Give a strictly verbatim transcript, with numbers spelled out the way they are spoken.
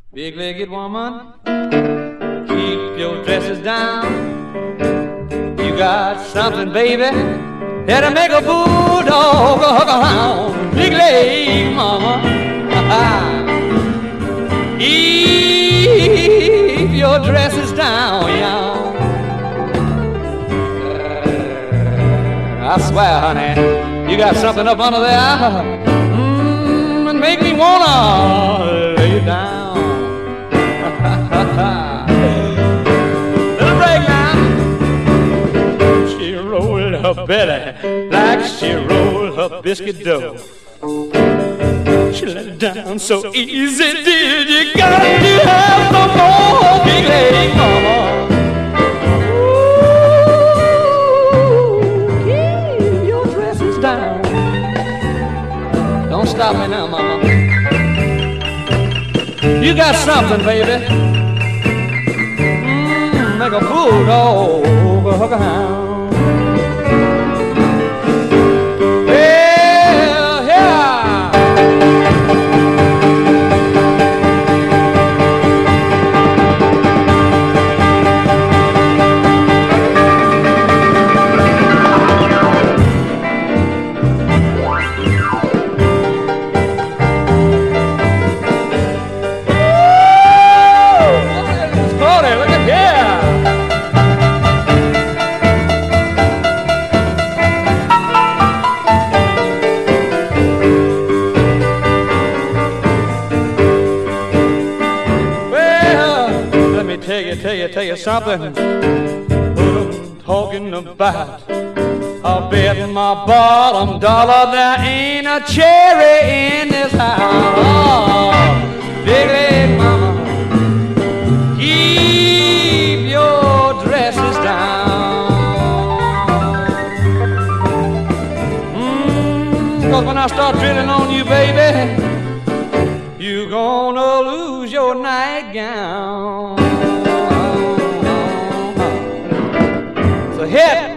Big-legged woman, keep your dresses down. You got something, baby, that'll make a bulldog hug around. Big-legged mama, keep your dresses down, y'all. I swear, honey, you got something up under there, mmm, and make me wanna lay you down. Little break now. She rolled her belly like she rolled her biscuit dough. She let it down so easy, did you? Got to have some more, big leg mama. Don't stop me now, mama. You got something, baby. Mmm, make a bulldog hug a hound. Well, yeah. Tell you, tell you, tell you something. What I'm talking about. I'll bet my bottom dollar there ain't a cherry in this house. Oh, big leg mama, keep your dresses down. Mm, Cause when I start drilling on you, baby, you gonna lose your nightgown. So hit